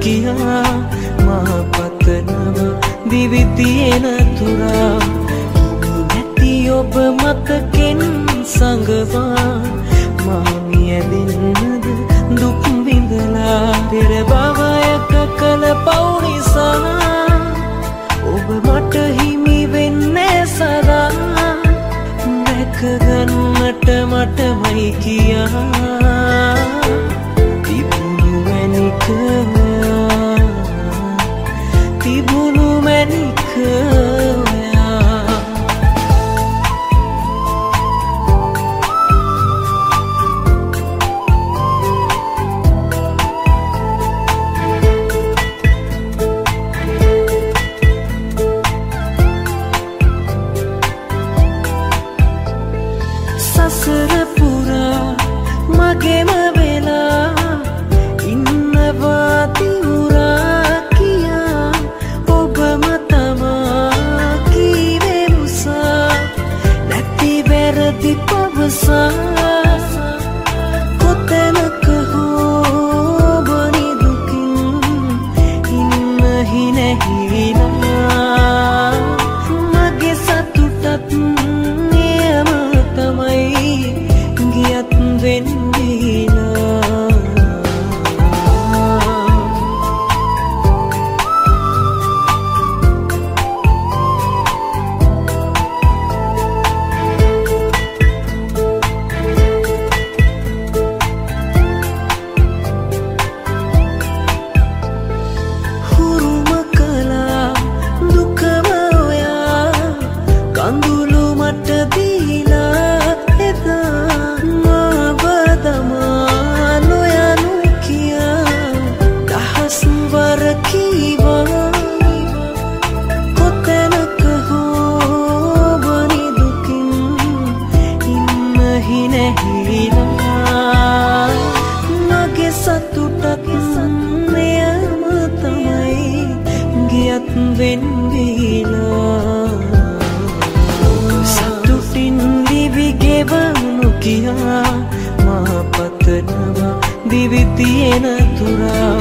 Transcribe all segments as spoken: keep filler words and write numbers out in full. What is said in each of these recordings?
කියා මා පතනව දිවි තියෙන තුරා නැති ඔබ මතකෙන් සංගවා මා මියැදෙන්නද දුක් විඳලා පෙර භවයක කළ පව් නිසා ඔබ මට හිමි වෙන්නේ සදා දැක ගන්නට මටමයි කියා තිබුණු මැනික තිබුණු මැනික සසර පුරා මගේම වෙලා ඉන්නවා තිවුරා කියා ඔබම තමා කීවේ මුසා නැති වැරදි පවසා කොතැනක හෝ බනි දුකින් ඉන්න හිනැහිලා මගේ සතුටත් ගියත් වෙන්නේලා හුරුම කලා දුකම ඔයා කඳුළු මට දීලා එදා කොතැනක හෝ බනි දුකින් ඉන්න හිනැහිලා මගේ සතුටත් මෙයම තමයි ගියත් වෙන්නේලා සතුටින් දිවි ගෙවනු කියා මා පතනවා දිවි තියෙන තුරා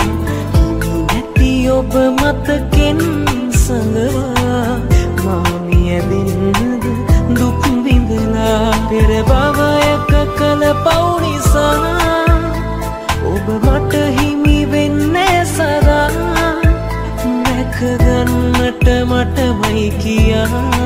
ඔබ මතකෙන් සංගවා මා මියැදෙන්නද දුක් විඳලා පෙර භවයක කළ පව් නිසා ඔබ මට හිමි වෙන්නේ සදා දැක ගන්නට මටමයි කියා